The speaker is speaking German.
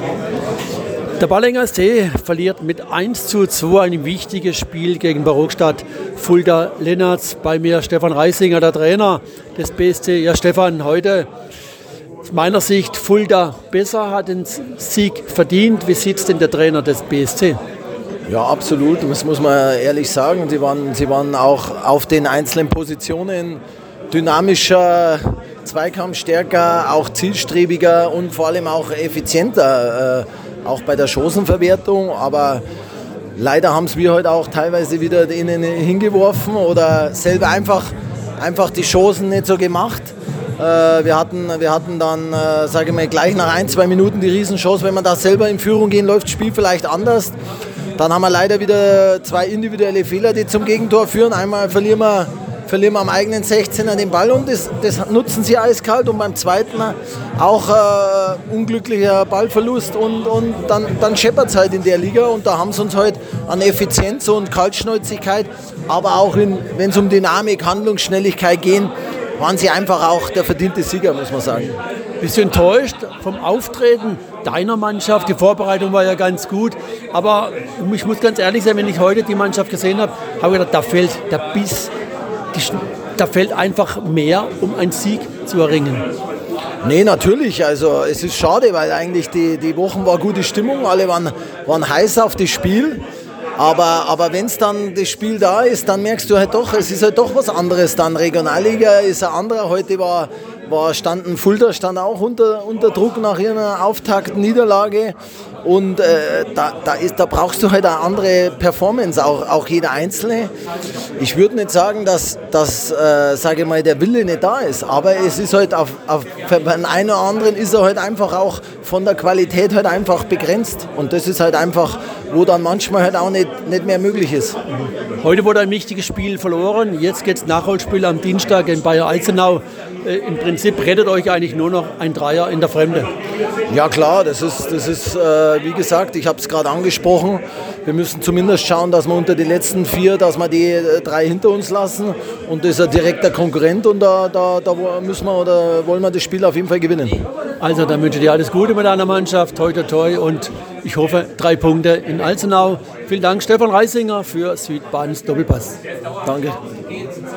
Der Ballinger See verliert mit 1:2 ein wichtiges Spiel gegen Barockstadt Fulda-Lennartz. Bei mir Stefan Reisinger, der Trainer des BSC. Ja, Stefan, heute aus meiner Sicht Fulda besser, hat den Sieg verdient. Wie sieht es denn der Trainer des BSC? Ja, absolut. Das muss man ehrlich sagen. Sie waren auch auf den einzelnen Positionen dynamischer, zweikampfstärker, auch zielstrebiger und vor allem auch effizienter, auch bei der Chancenverwertung. Aber leider haben es wir heute auch teilweise wieder ihnen hingeworfen oder selber einfach die Chancen nicht so gemacht. Wir hatten dann, sage ich mal, gleich nach 1-2 Minuten die Riesenchance. Wenn man da selber in Führung gehen, läuft das Spiel vielleicht anders. Dann haben wir leider wieder 2 individuelle Fehler, die zum Gegentor führen. Einmal verlieren wir am eigenen 16er den Ball und das nutzen sie eiskalt. Und beim zweiten auch unglücklicher Ballverlust und dann scheppert es halt in der Liga. Und da haben sie uns halt an Effizienz und Kaltschnäuzigkeit, aber auch wenn es um Dynamik, Handlungsschnelligkeit geht, waren sie einfach auch der verdiente Sieger, muss man sagen. Bist du enttäuscht vom Auftreten deiner Mannschaft? Die Vorbereitung war ja ganz gut, aber ich muss ganz ehrlich sein, wenn ich heute die Mannschaft gesehen habe, habe ich gedacht, da fehlt der Biss, da fehlt einfach mehr, um einen Sieg zu erringen. Nee, natürlich. Also es ist schade, weil eigentlich die Wochen war gute Stimmung, alle waren heiß auf das Spiel. Aber wenn es dann das Spiel da ist, dann merkst du halt doch, es ist halt doch was anderes dann. Regionalliga ist ein anderer. Heute Fulda stand auch unter Druck nach ihrer Auftaktniederlage. Und da brauchst du halt eine andere Performance, auch jeder Einzelne. Ich würde nicht sagen, dass sage ich mal, der Wille nicht da ist, aber es ist halt für den einen oder anderen ist er halt einfach auch von der Qualität halt einfach begrenzt. Und das ist halt einfach, wo dann manchmal halt auch nicht mehr möglich ist. Heute wurde ein wichtiges Spiel verloren, jetzt geht es Nachholspiel am Dienstag in Bayer-Alzenau. Im Prinzip rettet euch eigentlich nur noch ein Dreier in der Fremde. Ja klar, das ist wie gesagt, ich habe es gerade angesprochen, wir müssen zumindest schauen, dass wir unter die letzten 4, dass wir die 3 hinter uns lassen und das ist ein direkter Konkurrent und da müssen wir oder wollen wir das Spiel auf jeden Fall gewinnen. Also dann wünsche ich dir alles Gute mit deiner Mannschaft, toi toi toi und ich hoffe 3 Punkte in Alzenau. Vielen Dank Stefan Reisinger für Südbadens Doppelpass. Danke.